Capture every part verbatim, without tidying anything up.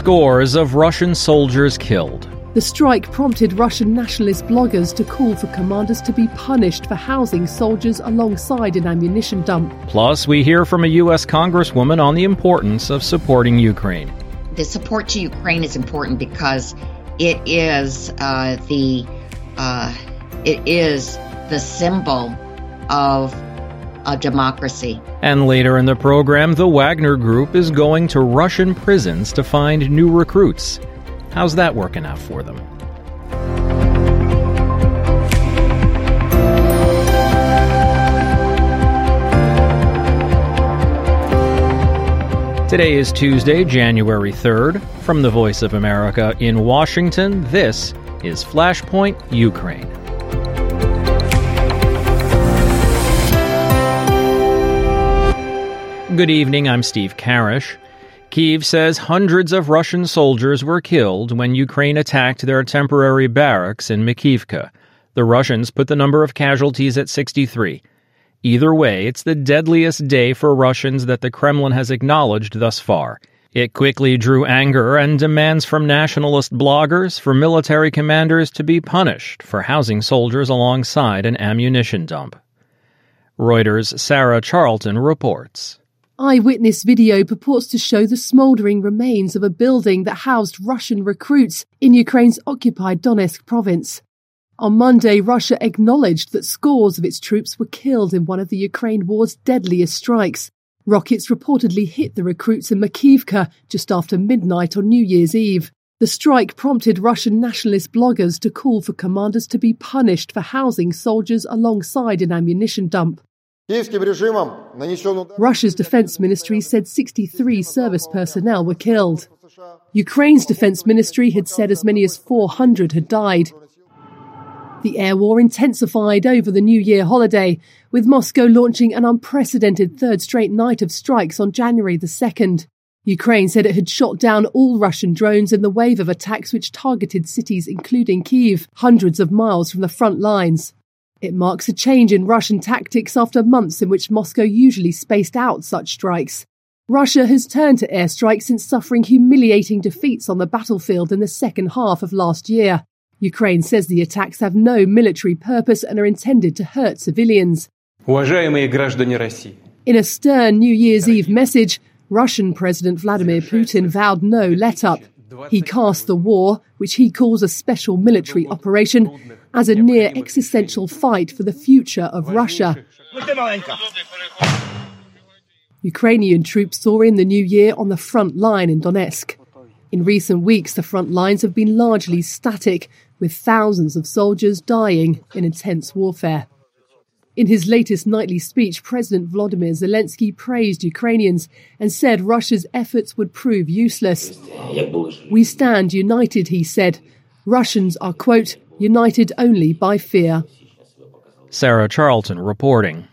Scores of Russian soldiers killed. The strike prompted Russian nationalist bloggers to call for commanders to be punished for housing soldiers alongside an ammunition dump. Plus, we hear from a U S congresswoman on the importance of supporting Ukraine. The support to Ukraine is important because it is uh, the uh, it is the symbol of a democracy. And later in the program, the Wagner Group is going to Russian prisons to find new recruits. How's that working out for them? Today is Tuesday, January third. From the Voice of America in Washington, this is Flashpoint Ukraine. Good evening, I'm Steve Karish. Kyiv says hundreds of Russian soldiers were killed when Ukraine attacked their temporary barracks in Makivka. The Russians put the number of casualties at sixty-three. Either way, it's the deadliest day for Russians that the Kremlin has acknowledged thus far. It quickly drew anger and demands from nationalist bloggers for military commanders to be punished for housing soldiers alongside an ammunition dump. Reuters' Sarah Charlton reports. Eyewitness video purports to show the smouldering remains of a building that housed Russian recruits in Ukraine's occupied Donetsk province. On Monday, Russia acknowledged that scores of its troops were killed in one of the Ukraine war's deadliest strikes. Rockets reportedly hit the recruits in Makivka just after midnight on New Year's Eve. The strike prompted Russian nationalist bloggers to call for commanders to be punished for housing soldiers alongside an ammunition dump. Russia's defense ministry said sixty-three service personnel were killed. Ukraine's defense ministry had said as many as four hundred had died. The air war intensified over the New Year holiday, with Moscow launching an unprecedented third straight night of strikes on January the second. Ukraine said it had shot down all Russian drones in the wave of attacks which targeted cities including Kyiv, hundreds of miles from the front lines. It marks a change in Russian tactics after months in which Moscow usually spaced out such strikes. Russia has turned to airstrikes since suffering humiliating defeats on the battlefield in the second half of last year. Ukraine says the attacks have no military purpose and are intended to hurt civilians. In a stern New Year's Eve message, Russian President Vladimir Putin vowed no let-up. He cast the war, which he calls a special military operation, as a near-existential fight for the future of Russia. Ukrainian troops saw in the new year on the front line in Donetsk. In recent weeks, the front lines have been largely static, with thousands of soldiers dying in intense warfare. In his latest nightly speech, President Volodymyr Zelensky praised Ukrainians and said Russia's efforts would prove useless. "We stand united," he said. "Russians are, quote, united only by fear." Sarah Charlton reporting.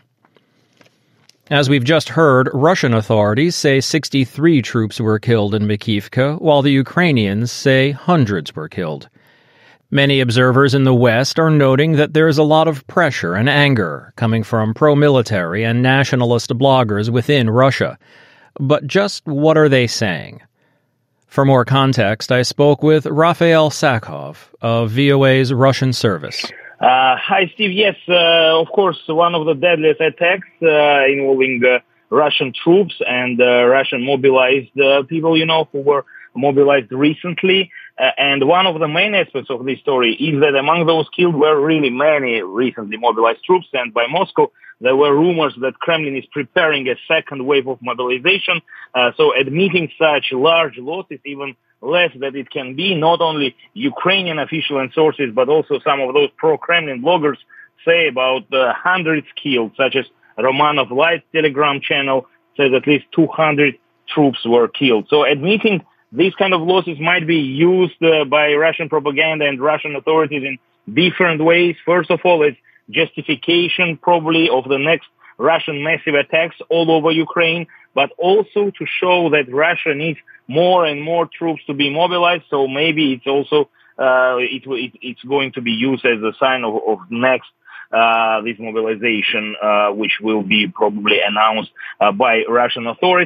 As we've just heard, Russian authorities say sixty-three troops were killed in Makivka, while the Ukrainians say hundreds were killed. Many observers in the West are noting that there is a lot of pressure and anger coming from pro-military and nationalist bloggers within Russia. But just what are they saying? For more context, I spoke with Raphael Sakhov of V O A's Russian service. Uh, hi, Steve. Yes, uh, of course, one of the deadliest attacks uh, involving uh, Russian troops and uh, Russian mobilized uh, people, you know, who were mobilized recently. Uh, and one of the main aspects of this story is that among those killed were really many recently mobilized troops. And by Moscow, there were rumors that Kremlin is preparing a second wave of mobilization. Uh, so admitting such large losses, even less that it can be, not only Ukrainian official and sources, but also some of those pro-Kremlin bloggers say about uh, hundreds killed, such as Romanov Light Telegram channel says at least two hundred troops were killed. So admitting these kind of losses might be used uh, by Russian propaganda and Russian authorities in different ways. First of all, it's justification probably of the next Russian massive attacks all over Ukraine, but also to show that Russia needs more and more troops to be mobilized. So maybe it's also uh, it, it, it's going to be used as a sign of, of next uh, this mobilization, uh, which will be probably announced uh, by Russian authorities.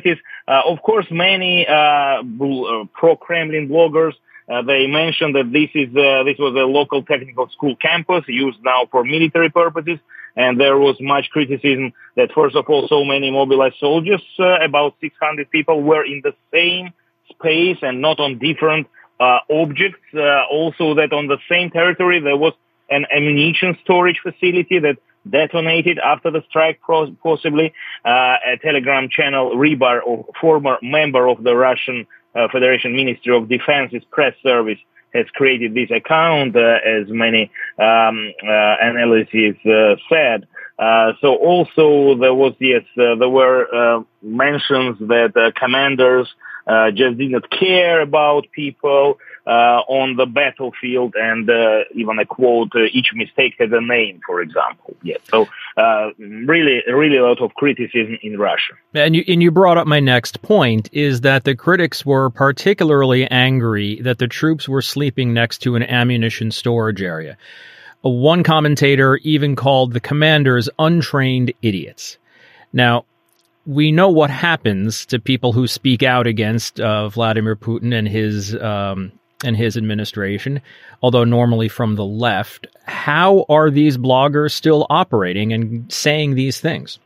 Uh, of course, many uh, pro-Kremlin bloggers, uh, they mentioned that this is uh, this was a local technical school campus used now for military purposes, and there was much criticism that, first of all, so many mobilized soldiers, uh, about six hundred people, were in the same space and not on different uh, objects. Uh, also, that on the same territory there was an ammunition storage facility that detonated after the strike, possibly. Uh, a Telegram channel, Rybar, a former member of the Russian uh, Federation Ministry of Defense's press service, has created this account, uh, as many um, uh, analyses uh, said. Uh, so also there was, yes, uh, there were uh, mentions that uh, commanders uh, just did not care about people uh, on the battlefield, and uh, even a quote, uh, each mistake has a name, for example. Yes. So uh, really, really a lot of criticism in Russia. And you, and you brought up my next point, is that the critics were particularly angry that the troops were sleeping next to an ammunition storage area. One commentator even called the commanders untrained idiots. Now, we know what happens to people who speak out against uh, Vladimir Putin and his um, and his administration, although normally from the left. How are these bloggers still operating and saying these things?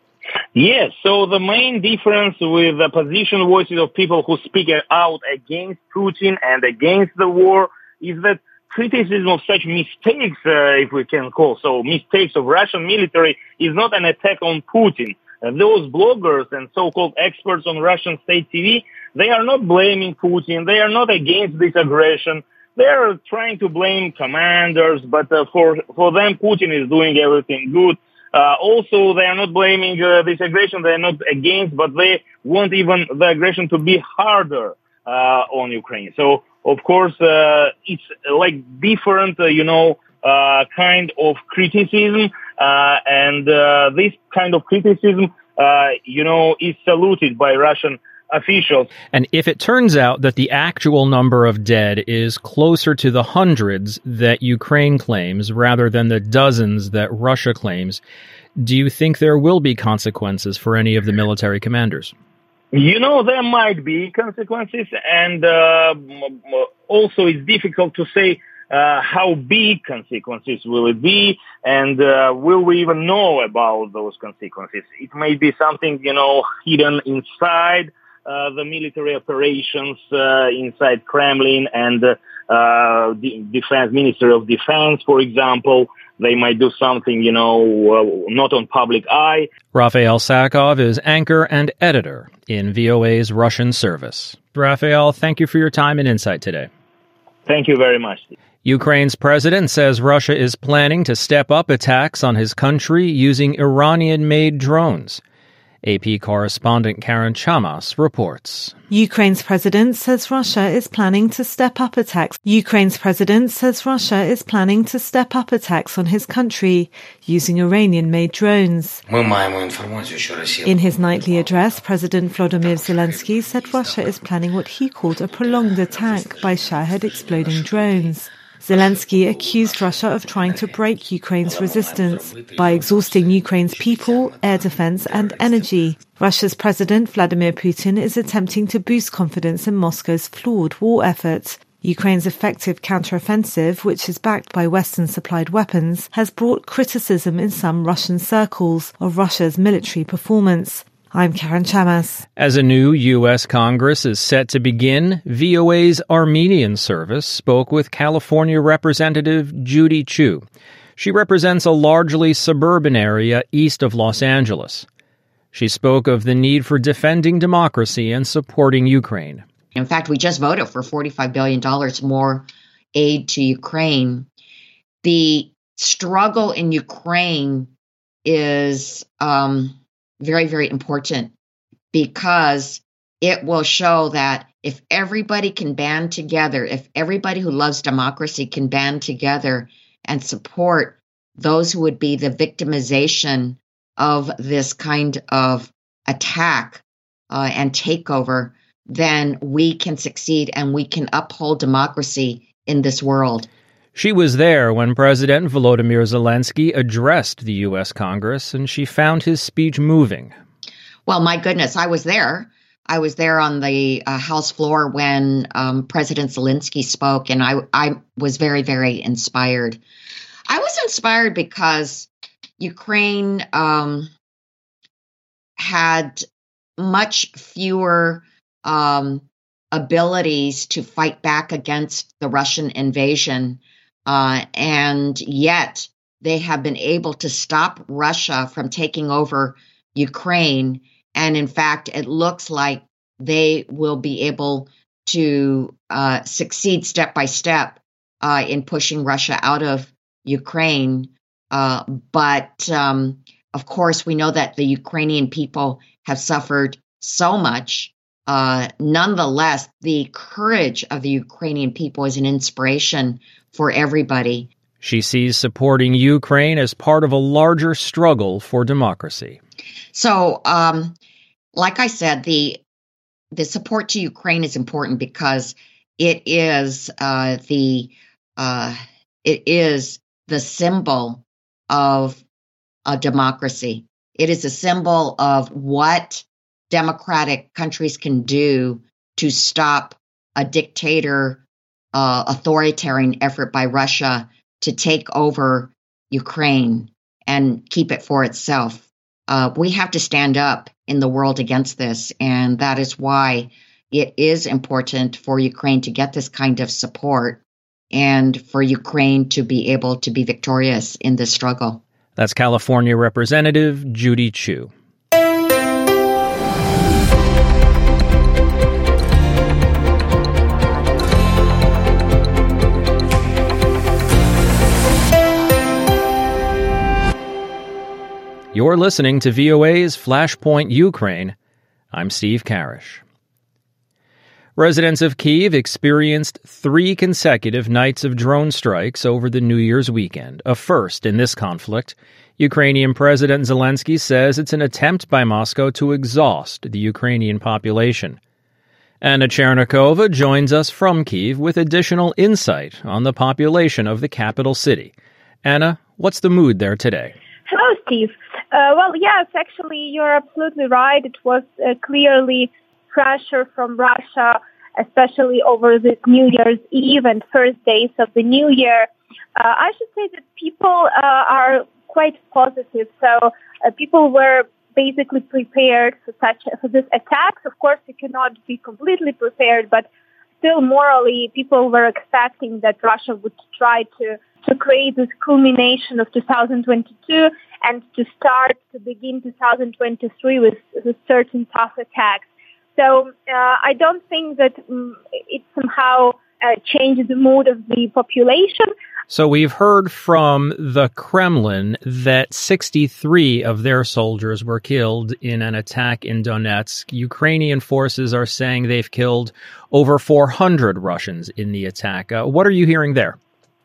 Yes, so the main difference with the opposition voices of people who speak out against Putin and against the war is that criticism of such mistakes, uh, if we can call so, mistakes of Russian military, is not an attack on Putin. Uh, those bloggers and so-called experts on Russian state T V, they are not blaming Putin. They are not against this aggression. They are trying to blame commanders, but uh, for for them, Putin is doing everything good. Uh, also, they are not blaming uh, this aggression. They are not against, but they want even the aggression to be harder uh, on Ukraine. So, of course, uh, it's like different, uh, you know, uh, kind of criticism, uh, and uh, this kind of criticism, uh, you know, is saluted by Russian officials. And if it turns out that the actual number of dead is closer to the hundreds that Ukraine claims rather than the dozens that Russia claims, do you think there will be consequences for any of the military commanders? You know, there might be consequences, and uh, also it's difficult to say uh, how big consequences will it be, and uh, will we even know about those consequences? It may be something, you know, hidden inside uh, the military operations, uh, inside Kremlin and uh, uh, the Defense Ministry of Defense, for example. They might do something, you know, uh, not on public eye. Raphael Sakov is anchor and editor in V O A's Russian service. Raphael, thank you for your time and insight today. Thank you very much. Ukraine's president says Russia is planning to step up attacks on his country using Iranian-made drones. A P correspondent Karen Chamas reports. Ukraine's president says Russia is planning to step up attacks. Ukraine's president says Russia is planning to step up attacks on his country using Iranian-made drones. In his nightly address, President Volodymyr Zelensky said Russia is planning what he called a prolonged attack by Shahed-exploding drones. Zelensky accused Russia of trying to break Ukraine's resistance by exhausting Ukraine's people, air defense and energy. Russia's President Vladimir Putin is attempting to boost confidence in Moscow's flawed war efforts. Ukraine's effective counteroffensive, which is backed by Western-supplied weapons, has brought criticism in some Russian circles of Russia's military performance. I'm Karen Chamas. As a new U S Congress is set to begin, V O A's Armenian service spoke with California Representative Judy Chu. She represents a largely suburban area east of Los Angeles. She spoke of the need for defending democracy and supporting Ukraine. In fact, we just voted for forty-five billion dollars more aid to Ukraine. The struggle in Ukraine is um, very, very important because it will show that if everybody can band together, if everybody who loves democracy can band together and support those who would be the victimization of this kind of attack uh, and takeover, then we can succeed and we can uphold democracy in this world. She was there when President Volodymyr Zelensky addressed the U S Congress, and she found his speech moving. Well, my goodness, I was there. I was there on the uh, House floor when um, President Zelensky spoke, and I, I was very, very inspired. I was inspired because Ukraine um, had much fewer um, abilities to fight back against the Russian invasion, uh, and yet they have been able to stop Russia from taking over Ukraine. And in fact, it looks like they will be able to uh, succeed step by step uh, in pushing Russia out of Ukraine. Uh, but um, of course, we know that the Ukrainian people have suffered so much. Uh, nonetheless, the courage of the Ukrainian people is an inspiration for everybody. She sees supporting Ukraine as part of a larger struggle for democracy. So, um, like I said, the the support to Ukraine is important because it is uh, the uh, it is the symbol of a democracy. It is a symbol of what democratic countries can do to stop a dictator, uh, authoritarian effort by Russia to take over Ukraine and keep it for itself. Uh, we have to stand up in the world against this, and that is why it is important for Ukraine to get this kind of support and for Ukraine to be able to be victorious in this struggle. That's California Representative Judy Chu. You're listening to V O A's Flashpoint Ukraine. I'm Steve Karish. Residents of Kyiv experienced three consecutive nights of drone strikes over the New Year's weekend, a first in this conflict. Ukrainian President Zelensky says it's an attempt by Moscow to exhaust the Ukrainian population. Anna Chernikova joins us from Kyiv with additional insight on the population of the capital city. Anna, what's the mood there today? Hello, Steve. Uh, well, yes, actually, you're absolutely right. It was uh, clearly pressure from Russia, especially over this New Year's Eve and first days of the new year. Uh, I should say that people uh, are quite positive. So uh, people were basically prepared for such for this attack. Of course, you cannot be completely prepared, but still morally, people were expecting that Russia would try to to create this culmination of two thousand twenty-two and to start to begin two thousand twenty-three with, with certain tough attacks. So uh, I don't think that um, it somehow uh, changed the mood of the population. So we've heard from the Kremlin that sixty-three of their soldiers were killed in an attack in Donetsk. Ukrainian forces are saying they've killed over four hundred Russians in the attack. Uh, what are you hearing there?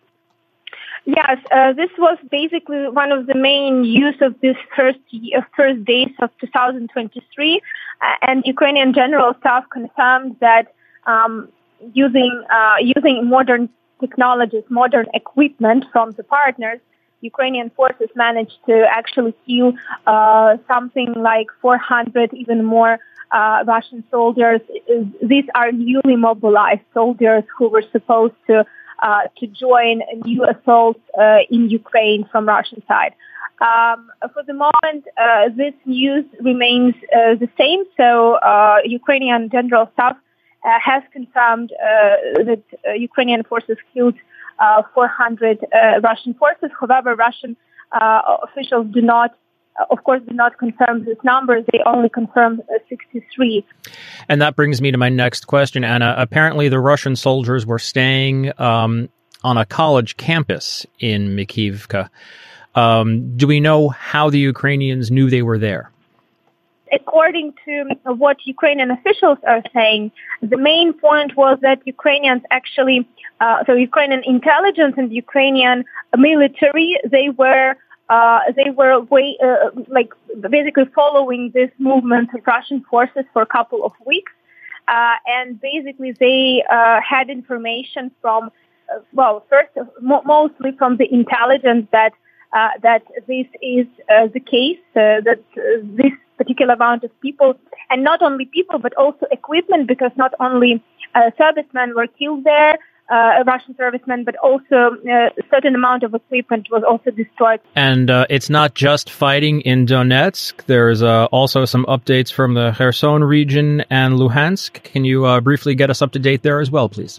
Yes, uh, this was basically one of the main use of this first uh, first days of two thousand twenty-three, uh, and Ukrainian General Staff confirmed that um, using uh, using modern technologies, modern equipment from the partners, Ukrainian forces managed to actually kill uh, something like four hundred, even more uh, Russian soldiers. These are newly mobilized soldiers who were supposed to Uh, to join new assaults uh, in Ukraine from Russian side. Um, for the moment, uh, this news remains uh, the same. So uh, Ukrainian General Staff uh, has confirmed uh, that uh, Ukrainian forces killed uh, four hundred uh, Russian forces. However, Russian uh, officials do not of course, did not confirm this number. They only confirmed uh, sixty-three. And that brings me to my next question, Anna. Apparently, the Russian soldiers were staying um, on a college campus in Mykhivka. Um, do we know how the Ukrainians knew they were there? According to what Ukrainian officials are saying, the main point was that Ukrainians actually, uh, so Ukrainian intelligence and Ukrainian military, they were Uh, they were way, uh, like basically following this movement of Russian forces for a couple of weeks, uh, and basically they uh, had information from, uh, well, first mo- mostly from the intelligence that uh, that this is uh, the case, uh, that uh, this particular amount of people, and not only people, but also equipment, because not only uh, servicemen were killed there, uh, Russian servicemen, but also uh, a certain amount of equipment was also destroyed. And uh, it's not just fighting in Donetsk. There's uh, also some updates from the Kherson region and Luhansk. Can you uh, briefly get us up to date there as well, please?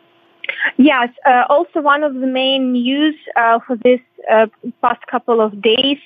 Yes. Uh, also, one of the main news uh, for this uh, past couple of days,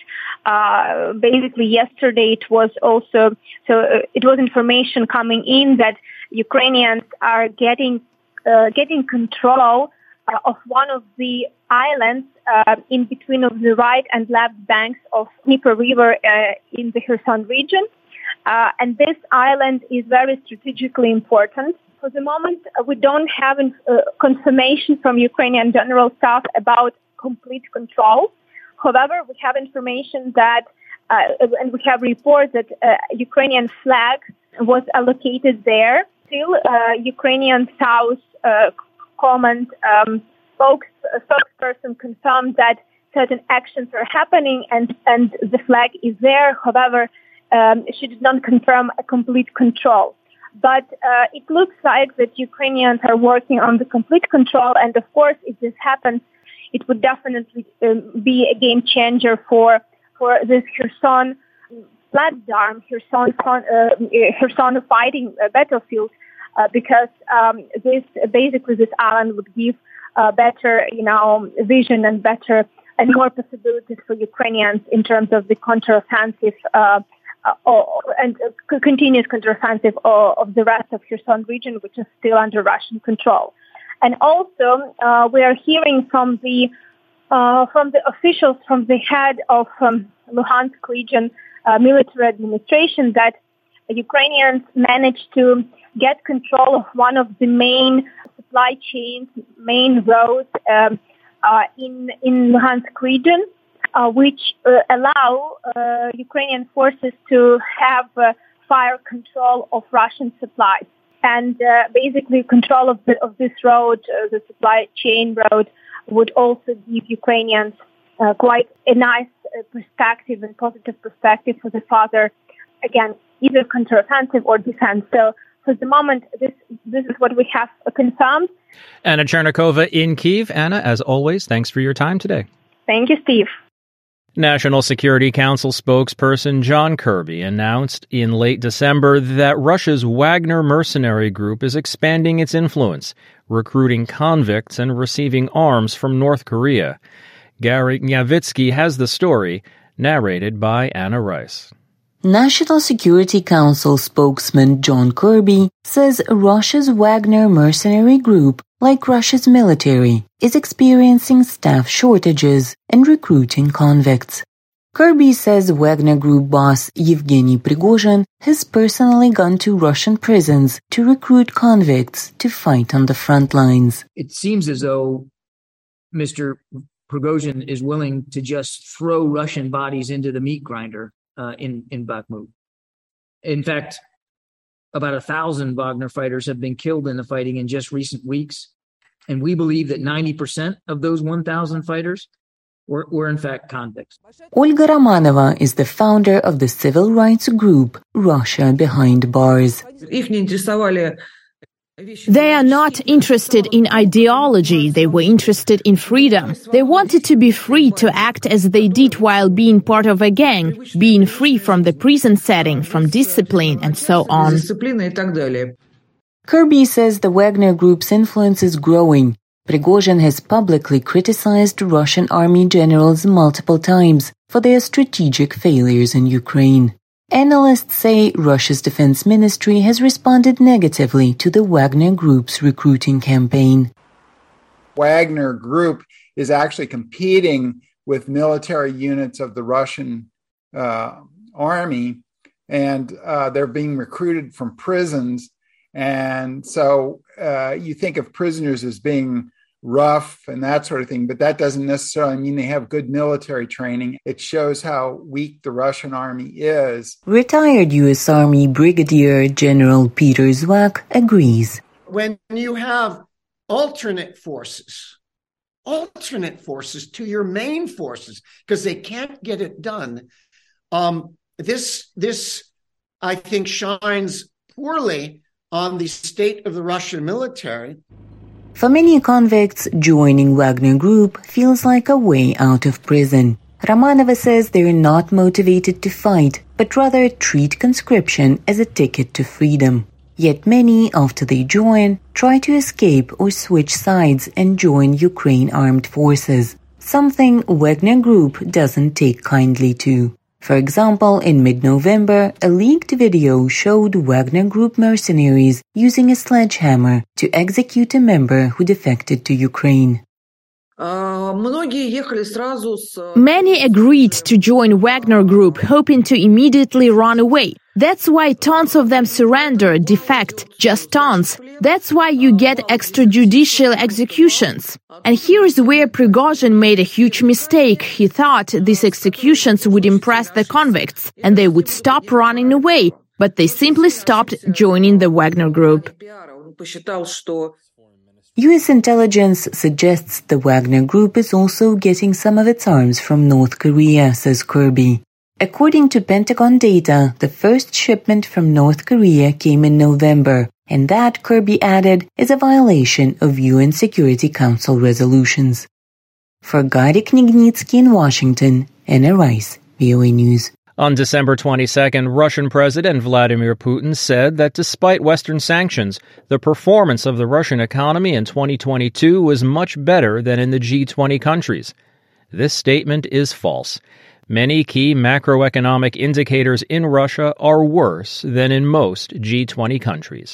uh, basically yesterday, it was also so uh, it was information coming in that Ukrainians are getting uh, getting control uh, of one of the islands uh, in between of the right and left banks of Dnieper River uh, in the Kherson region, uh, and this island is very strategically important. For the moment, uh, we don't have uh, confirmation from Ukrainian General Staff about complete control. However, we have information that, uh, and we have reports that uh, Ukrainian flag was allocated there. Still, uh, Ukrainian South uh, Command um, spokes, uh, spokesperson confirmed that certain actions are happening and, and the flag is there. However, um, she did not confirm a complete control. But uh, it looks like that Ukrainians are working on the complete control. And of course, if this happens, it would definitely um, be a game changer for for this Kherson platform, Kherson, uh, Kherson fighting uh, battlefield, uh, because um, this basically this island would give uh, better, you know, vision and better and more possibilities for Ukrainians in terms of the counteroffensive uh, uh, and uh, continuous counteroffensive of, of the rest of Kherson region, which is still under Russian control. And also, uh, we are hearing from the uh, from the officials, from the head of um, Luhansk region uh, military administration, that Ukrainians managed to get control of one of the main supply chains, main roads um, uh, in in Luhansk region, uh, which uh, allow uh, Ukrainian forces to have uh, fire control of Russian supplies. And uh, basically, control of, the, of this road, uh, the supply chain road, would also give Ukrainians uh, quite a nice uh, perspective and positive perspective for the further, again, either counteroffensive or defense. So, for the moment, this this is what we have uh, confirmed. Anna Chernikova in Kyiv. Anna, as always, thanks for your time today. Thank you, Steve. National Security Council spokesperson John Kirby announced in late December that Russia's Wagner mercenary group is expanding its influence, recruiting convicts and receiving arms from North Korea. Gary Gnyavitsky has the story, narrated by Anna Rice. National Security Council spokesman John Kirby says Russia's Wagner mercenary group, like Russia's military, is experiencing staff shortages and recruiting convicts. Kirby says Wagner Group boss Yevgeny Prigozhin has personally gone to Russian prisons to recruit convicts to fight on the front lines. It seems as though Mister Prigozhin is willing to just throw Russian bodies into the meat grinder uh, in, in Bakhmut. In fact, about a thousand Wagner fighters have been killed in the fighting in just recent weeks. And we believe that ninety percent of those one thousand fighters were, were in fact convicts. Olga Romanova is the founder of the civil rights group Russia Behind Bars. They are not interested in ideology. They were interested in freedom. They wanted to be free to act as they did while being part of a gang, being free from the prison setting, from discipline, and so on. Kirby says the Wagner Group's influence is growing. Prigozhin has publicly criticized Russian army generals multiple times for their strategic failures in Ukraine. Analysts say Russia's defense ministry has responded negatively to the Wagner Group's recruiting campaign. Wagner Group is actually competing with military units of the Russian uh, army, and uh, they're being recruited from prisons. And so uh, you think of prisoners as being rough and that sort of thing, but that doesn't necessarily mean they have good military training. It shows how weak the Russian army is. Retired U S Army Brigadier General Peter Zwack agrees. When you have alternate forces alternate forces to your main forces because they can't get it done. Um, this, this, I think, shines poorly on the state of the Russian military. For many convicts, joining Wagner Group feels like a way out of prison. Romanova says they're not motivated to fight, but rather treat conscription as a ticket to freedom. Yet many, after they join, try to escape or switch sides and join Ukraine armed forces, something Wagner Group doesn't take kindly to. For example, in mid-November, a leaked video showed Wagner Group mercenaries using a sledgehammer to execute a member who defected to Ukraine. Many agreed to join Wagner Group, hoping to immediately run away. That's why tons of them surrender, defect, just tons. That's why you get extrajudicial executions. And here's where Prigozhin made a huge mistake. He thought these executions would impress the convicts, and they would stop running away, but they simply stopped joining the Wagner Group. U S intelligence suggests the Wagner Group is also getting some of its arms from North Korea, says Kirby. According to Pentagon data, the first shipment from North Korea came in November, and that, Kirby added, is a violation of U N Security Council resolutions. For Gary Knignitsky in Washington, Anna Rice, V O A News. On December twenty-second, Russian President Vladimir Putin said that despite Western sanctions, the performance of the Russian economy in twenty twenty-two was much better than in the G twenty countries. This statement is false. Many key macroeconomic indicators in Russia are worse than in most G twenty countries.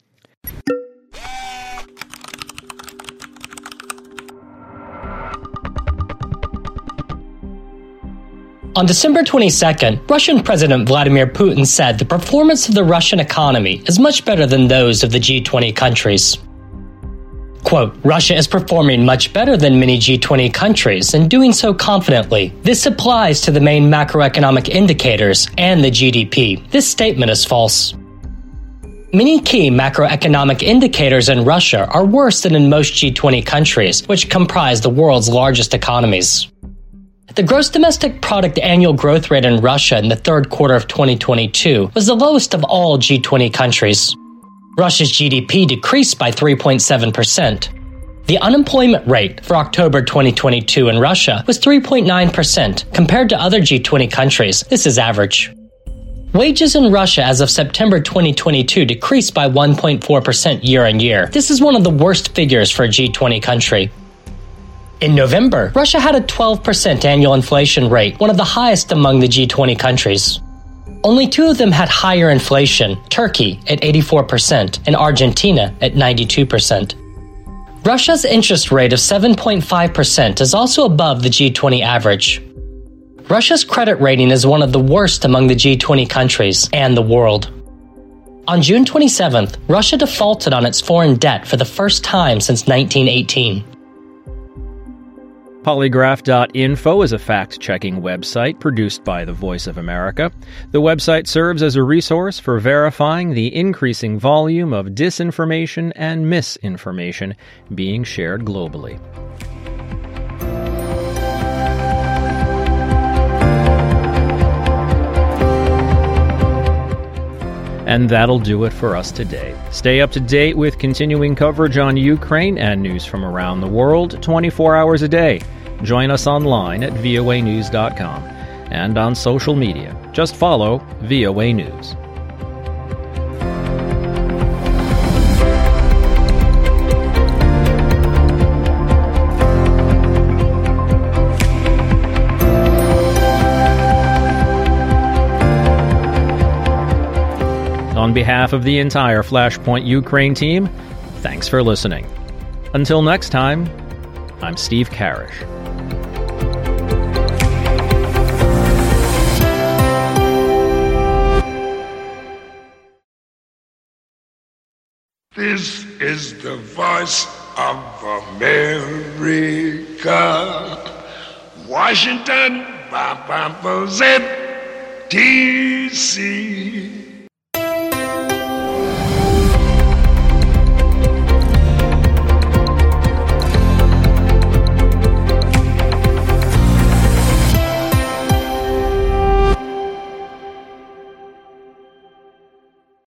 On December twenty-second, Russian President Vladimir Putin said the performance of the Russian economy is much better than those of the G twenty countries. Quote, Russia is performing much better than many G twenty countries and doing so confidently. This applies to the main macroeconomic indicators and the G D P. This statement is false. Many key macroeconomic indicators in Russia are worse than in most G twenty countries, which comprise the world's largest economies. The gross domestic product annual growth rate in Russia in the third quarter of twenty twenty-two was the lowest of all G twenty countries. Russia's G D P decreased by three point seven percent. The unemployment rate for October twenty twenty-two in Russia was three point nine percent. Compared to other G twenty countries, this is average. Wages in Russia as of September twenty twenty-two decreased by one point four percent year on year. This is one of the worst figures for a G twenty country. In November, Russia had a twelve percent annual inflation rate, one of the highest among the G twenty countries. Only two of them had higher inflation, Turkey at eighty-four percent and Argentina at ninety-two percent. Russia's interest rate of seven point five percent is also above the G twenty average. Russia's credit rating is one of the worst among the G twenty countries and the world. On June twenty-seventh, Russia defaulted on its foreign debt for the first time since nineteen eighteen. Polygraph dot info is a fact-checking website produced by the Voice of America. The website serves as a resource for verifying the increasing volume of disinformation and misinformation being shared globally. And that'll do it for us today. Stay up to date with continuing coverage on Ukraine and news from around the world twenty-four hours a day. Join us online at V O A news dot com and on social media. Just follow V O A News. On behalf of the entire Flashpoint Ukraine team, thanks for listening. Until next time, I'm Steve Karish. This is the voice of America. Washington, D C